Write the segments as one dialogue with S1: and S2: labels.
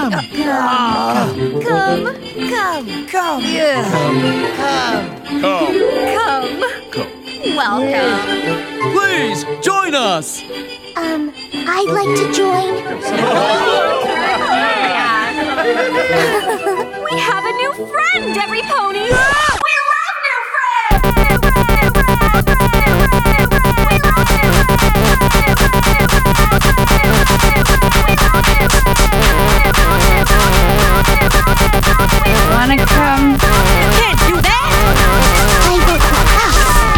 S1: Come.
S2: Welcome.
S1: Please join us.
S3: I'd like to join.
S2: We have a new friend, every pony. We love new friends. Wanna come? You can't do that.
S3: I vote for us.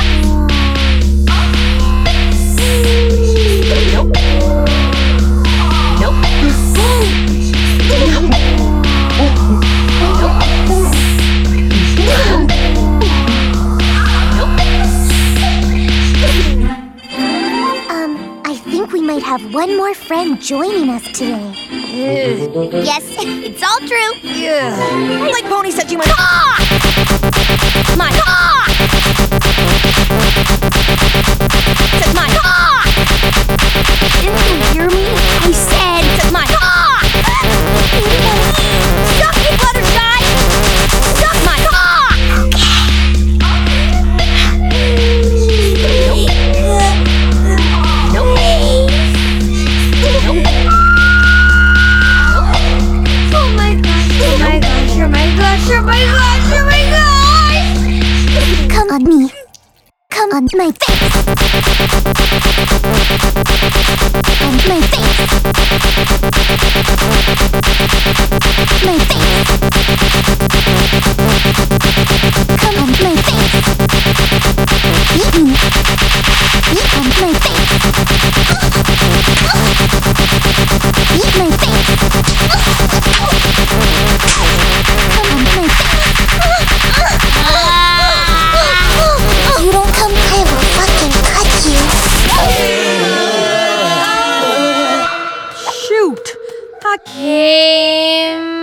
S3: I think we might have one more friend joining us today.
S4: Yes, it's all true.
S2: Like Pony said you might.
S4: My said my Didn't you hear me? I said my Suck it, Fluttershy! Suck my Come on me. Come on my face. On my face. My face. Come on my face. Eat me. Eat on my face. Eat my face. Come on my face. You don't come, I will fucking cut you.
S2: Shoot.